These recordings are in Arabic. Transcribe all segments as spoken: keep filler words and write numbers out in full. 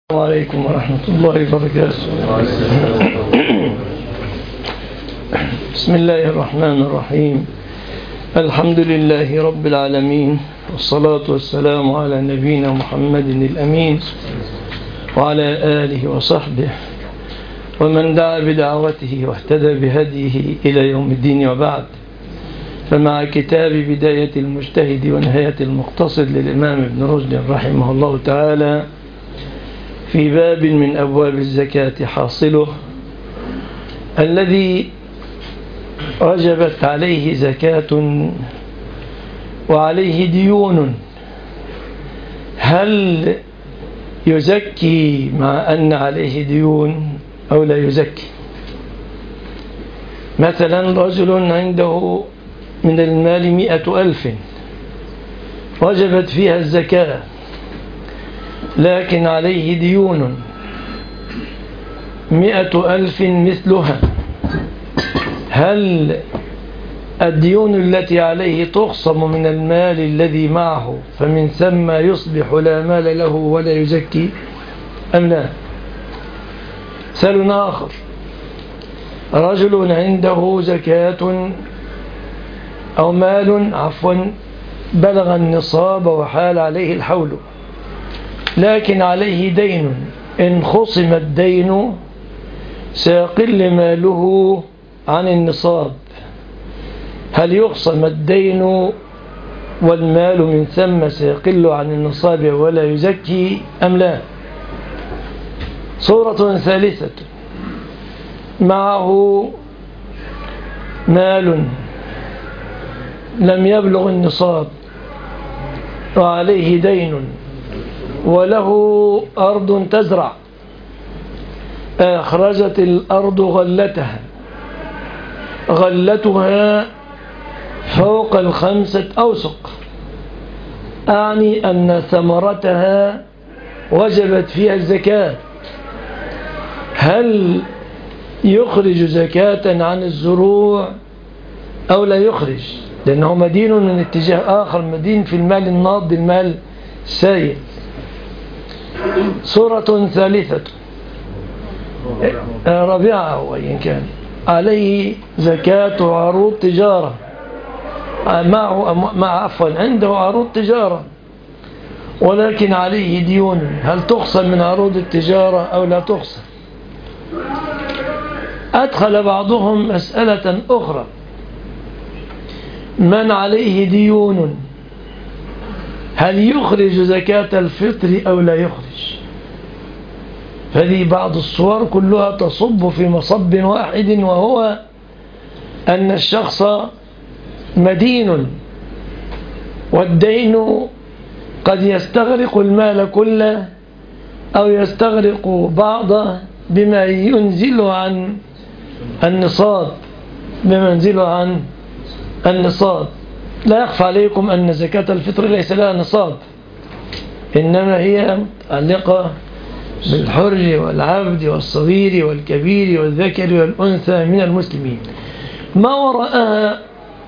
السلام عليكم ورحمة الله وبركاته. بسم الله الرحمن الرحيم. الحمد لله رب العالمين، والصلاة والسلام على نبينا محمد الأمين وعلى آله وصحبه ومن دعا بدعوته واهتدى بهديه إلى يوم الدين، وبعد. فمع كتاب بداية المجتهد ونهاية المقتصد للإمام ابن رشد رحمه الله تعالى في باب من أبواب الزكاة حاصله الذي وجبت عليه زكاة وعليه ديون، هل يزكي مع أن عليه ديون أو لا يزكي؟ مثلا رجل عنده من المال مئة ألف وجبت فيها الزكاة، لكن عليه ديون مئة ألف مثلها، هل الديون التي عليه تخصم من المال الذي معه فمن ثم يصبح لا مال له ولا يزكي أم لا؟ مثال آخر، رجل عنده زكاة أو مال عفوا بلغ النصاب وحال عليه الحول، لكن عليه دين، إن خصم الدين سيقل ماله عن النصاب، هل يخصم الدين والمال من ثم سيقل عن النصاب ولا يزكي أم لا؟ صورة ثالثة، معه مال لم يبلغ النصاب وعليه دين وله أرض تزرع، أخرجت الأرض غلتها غلتها فوق الخمسة أوسق، أعني أن ثمرتها وجبت فيها الزكاة، هل يخرج زكاة عن الزروع أو لا يخرج؟ لأنه مدين من اتجاه آخر، مدين في المال الناض، المال السائل. صورة ثالثة رابعة وإن كان عليه زكاة عروض تجارة، معه مع عفوا عنده عروض تجارة ولكن عليه ديون، هل تخصم من عروض التجارة أو لا تخصم؟ أدخل بعضهم مسألة أخرى، من عليه ديون هل يخرج زكاة الفطر أو لا يخرج؟ هذه بعض الصور كلها تصب في مصب واحد، وهو أن الشخص مدين، والدين قد يستغرق المال كله أو يستغرق بعضه بما ينزله عن النصاب بما ينزله عن النصاب. لا يخفى عليكم أن زكاة الفطر ليس لها نصاب، إنما هي متعلقة بالحر والعبد والصغير والكبير والذكر والأنثى من المسلمين. ما وراءها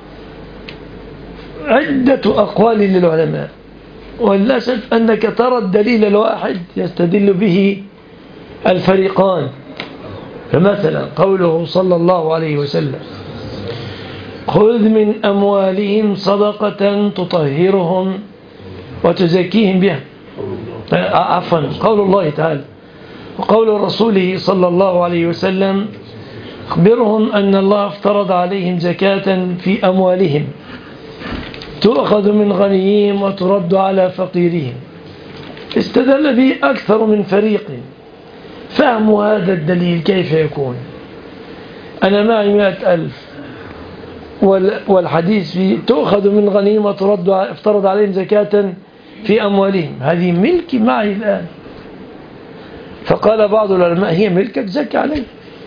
عدة أقوال للعلماء، وللأسف أنك ترى الدليل الواحد يستدل به الفريقان. فمثلا قوله صلى الله عليه وسلم: خذ من أموالهم صدقة تطهرهم وتزكيهم بها، عفوا قول الله تعالى، وقول رسوله صلى الله عليه وسلم: أخبرهم أن الله افترض عليهم زكاة في أموالهم تؤخذ من غنيهم وترد على فقيرهم. استدل به أكثر من فريق. فهم هذا الدليل كيف يكون؟ أنا معي مائة ألف والحديث فيه تؤخذ من غنيهم وترد افترض عليهم زكاة في أموالهم، هذه ملكي معي الآن. فقال بعض العلماء: هي ملكك زكي عليه.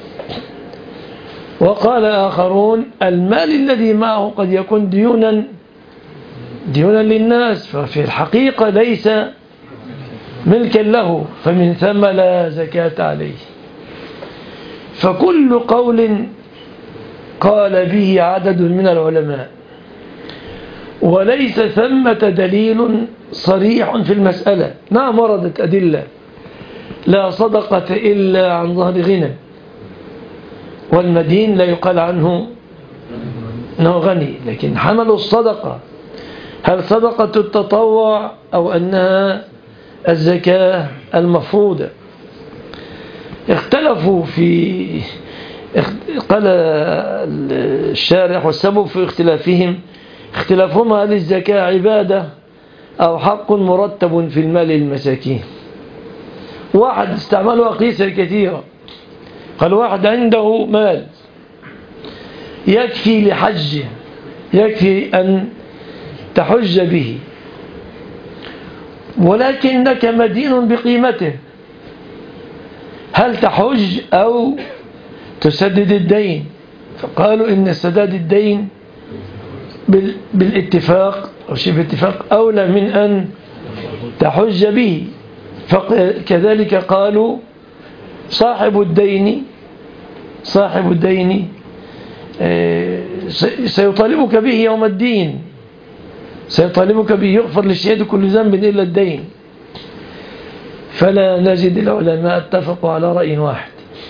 وقال آخرون: المال الذي معه قد يكون ديونا ديونا للناس، ففي الحقيقة ليس ملكا له، فمن ثم لا زكاة عليه. فكل قول قال به عدد من العلماء وليس ثمة دليل صريح في المسألة. نعم وردت أدلة لا صدقة إلا عن ظهر غنى، والمدين لا يقال عنه أنه غني، لكن حملوا الصدقة هل صدقة التطوع أو أنها الزكاة المفروضة. اختلفوا في قال الشارح والسبب في اختلافهم اختلافهم هل الزكاة عبادة أو حق مرتب في المال المساكين. واحد استعملوا أقيسة كثيرة، قال واحد عنده مال يكفي لحجه، يكفي أن تحج به، ولكنك مدين بقيمته، هل تحج أو تسدد الدين؟ فقالوا إن سداد الدين بالاتفاق أو شبه اتفاق أولى من أن تحج به. فكذلك قالوا صاحب الدين صاحب الدين سيطالبك به يوم الدين، سيطالبك به، يغفر للشهيد كل ذنب إلا الدين. فلا نجد العلماء اتفقوا على رأي واحد،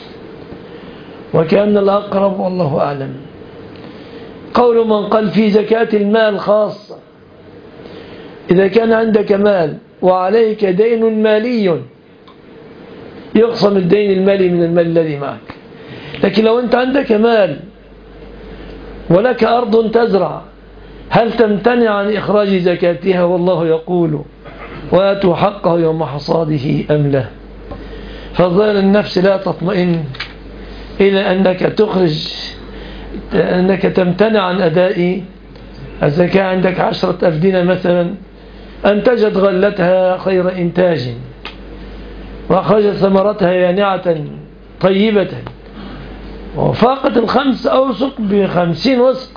وكأن الأقرب والله أعلم قول من قال في زكاة المال خاصة، إذا كان عندك مال وعليك دين مالي يقسم الدين المالي من المال الذي معك. لكن لو أنت عندك مال ولك أرض تزرع، هل تمتنع عن إخراج زكاتها؟ والله يقول وآتوا حقه يوم حصاده أم لا. فالظاهر النفس لا تطمئن إلى أنك تخرج، أنك تمتنع عن أداء الزكاة. عندك عشرة أفدنة مثلا أنتجت غلتها خير إنتاج وأخرجت ثمرتها يانعة طيبة وفاقت الخمس أوسق بخمسين وسق،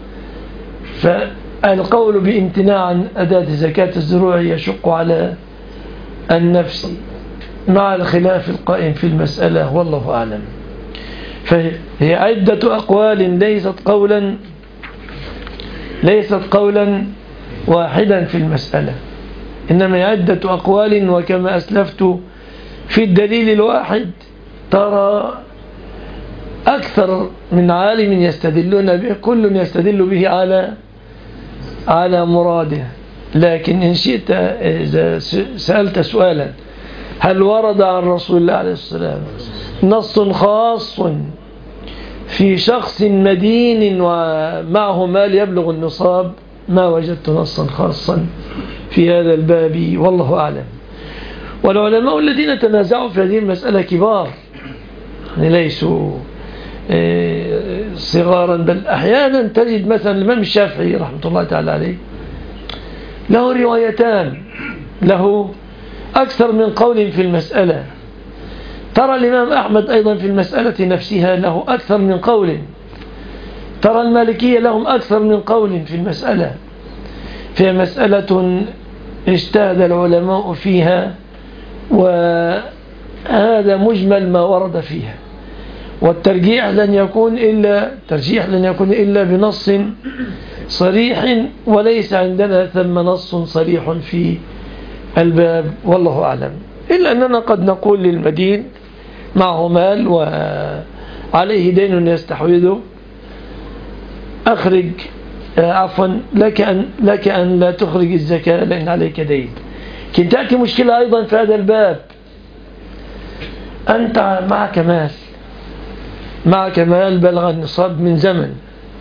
فالقول بامتناع عن أداة زكاة الزروع يشق على النفس مع الخلاف القائم في المسألة والله أعلم. فهي عدة أقوال ليست قولا ليست قولا واحدا في المسألة، إنما عدة أقوال. وكما أسلفت في الدليل الواحد ترى أكثر من عالم يستدلون به، كل يستدل به على على مراده. لكن إن شئت إذا سألت سؤالا هل ورد عن رسول الله عليه السلام نص خاص في شخص مدين ومعه مال يبلغ النصاب؟ ما وجدت نصا خاصا في هذا الباب والله أعلم. والعلماء الذين تنازعوا في هذه المسألة كبار، يعني ليسوا صغارا، بل أحيانا تجد مثلا الإمام الشافعي رحمة الله تعالى عليه له روايتان، له أكثر من قول في المسألة. ترى الإمام أحمد أيضا في المسألة نفسها له أكثر من قول. ترى المالكية لهم أكثر من قول في المسألة. فهي مسألة اجتهد العلماء فيها، وهذا مجمل ما ورد فيها، والترجيح لن يكون إلا ترجيح لن يكون إلا بنص صريح، وليس عندنا ثم نص صريح في الباب والله أعلم. إلا أننا قد نقول للمدين معه مال وعليه دين يستحوذه أخرج عفوا لك أن, لك أن لا تخرج الزكاة لأن عليك دين. لكن تأتي مشكلة أيضا في هذا الباب، أنت معك مال معك مال بلغ النصاب من زمن،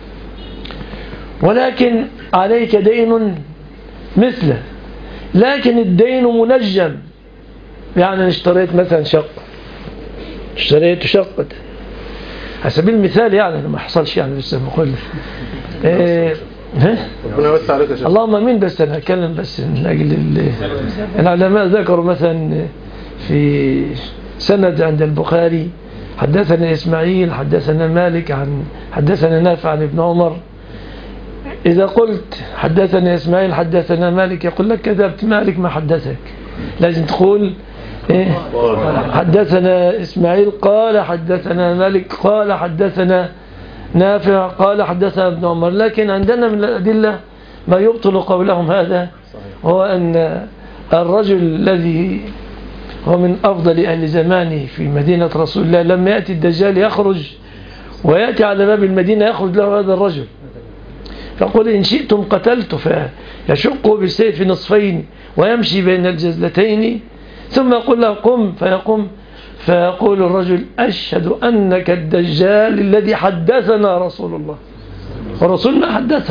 ولكن عليك دين مثله، لكن الدين منجم. يعني اشتريت مثلا شقة، اشتريت شقة على سبيل المثال، يعني ما حصلش يعني لسه بقول ايه ربنا يوسع عليك يا شيخ. اللهم امين. بس انا اتكلم بس من اجل العلماء ذكروا مثلا في سند عند البخاري حدثنا إسماعيل حدثنا مالك عن حدثنا نافع عن ابن عمر. إذا قلت حدثنا إسماعيل حدثنا مالك يقول لك كذبت، مالك ما حدثك. لازم تقول إيه؟ حدثنا إسماعيل قال حدثنا مالك قال حدثنا نافع قال حدثنا ابن عمر. لكن عندنا من الأدلة ما يبطل قولهم هذا، هو أن الرجل الذي هو من أفضل أهل زمانه في مدينة رسول الله. لما يأتي الدجال يخرج ويأتي على باب المدينة يخرج له هذا الرجل فيقول إن شئتم قتلته، فيشقه بالسيف نصفين ويمشي بين الجزلتين ثم يقول له قم فيقوم، فيقول الرجل أشهد أنك الدجال الذي حدثنا رسول الله، ورسول ما حدثه.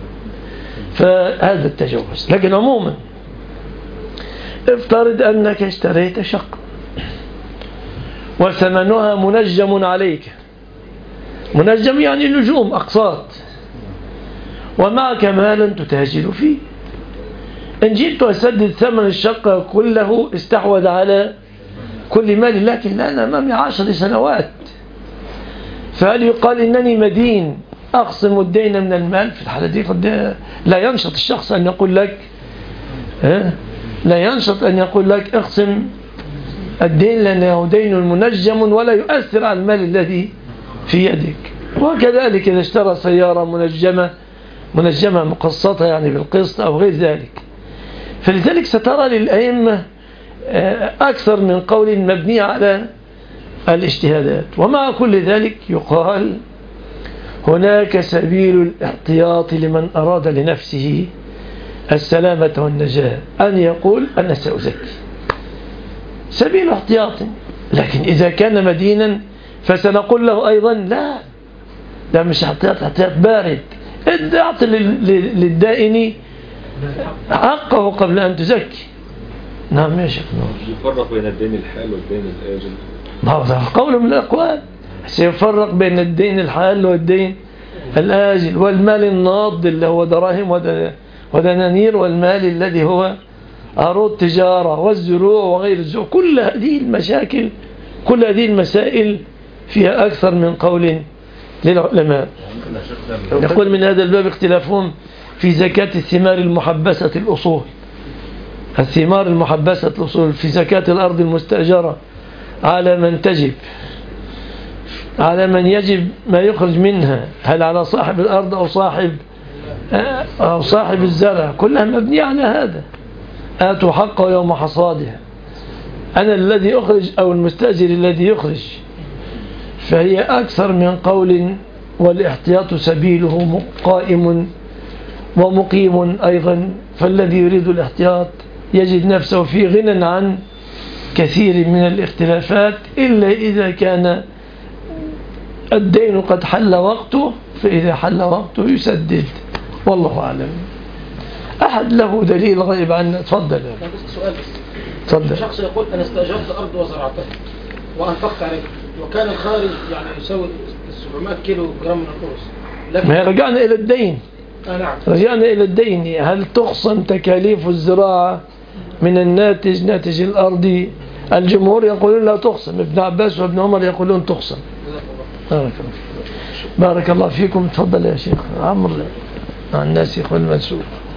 فهذا التجوز. لكن عموما افترض أنك اشتريت شقة وثمنها منجم عليك، منجم يعني نجوم أقساط، ومعك مالا تتاجر فيه. إن جئت أسدد ثمن الشقة كله استحوذ على كل مال، لكن لا أمامي عشر سنوات، فهل يقال إنني مدين أقسم الدين من المال؟ في الحالة دي قد لا ينشط الشخص أن يقول لك لا ينشط أن يقول لك اقسم الدين لأنه دين منجم ولا يؤثر على المال الذي في يدك. وكذلك إذا اشترى سيارة منجمة منجمة مقسطة يعني بالقسط أو غير ذلك. فلذلك سترى للأئمة أكثر من قول مبني على الاجتهادات. ومع كل ذلك يقال هناك سبيل الاحتياط لمن أراد لنفسه السلامة والنجاة، أن يقول أنا سأزكي، سبيل احتياط. لكن إذا كان مدينا فسنقول له أيضا لا، ده مش احتياط، احتياط بارد. اعطي للدائن حقه قبل أن تزكي. نعم يا شيخ نور. يفرق بين الدين الحال والدين الآجل. ما هو ده قول من الأقوال، سيفرق بين الدين الحال والدين الآجل، والمال الناض اللي هو دراهم ودنانير، والمال الذي هو عروض تجارة والزروع وغير الزروع. كل هذه المشاكل، كل هذه المسائل فيها أكثر من قول للعلماء. يقول من هذا الباب اختلافهم في زكاة الثمار المحبسة الأصول، الثمار المحبسة الأصول في زكاة الأرض المستأجرة، على من تجب، على من يجب ما يخرج منها، هل على صاحب الأرض أو صاحب أو صاحب الزرع؟ كلها مبنية على هذا. آتوا حقه يوم حصادها، أنا الذي أخرج أو المستأجر الذي يخرج. فهي أكثر من قول، والاحتياط سبيله قائم ومقيم أيضا. فالذي يريد الاحتياط يجد نفسه في غنى عن كثير من الاختلافات، إلا إذا كان الدين قد حل وقته، فإذا حل وقته يسدد. والله أعلم. أحد له دليل غيب عنه؟ تفضل. سؤال بس. تفضل. شخص يقول أنا استأجرت أرض وزرعتها وأنفقت عليه، وكان الخارج يعني يساوي سبعمائة كيلو جرام من الخبز، لكن ما رجعنا إلى الدين. آه نعم. رجعنا إلى الدين. هل تخصم تكاليف الزراعة من الناتج، ناتج الأرض؟ الجمهور يقولون لا تخصم، ابن عباس وابن عمر يقولون تخصم. بارك الله بارك الله فيكم. تفضل يا شيخ عمرو عن الناسخ والمنسوخ.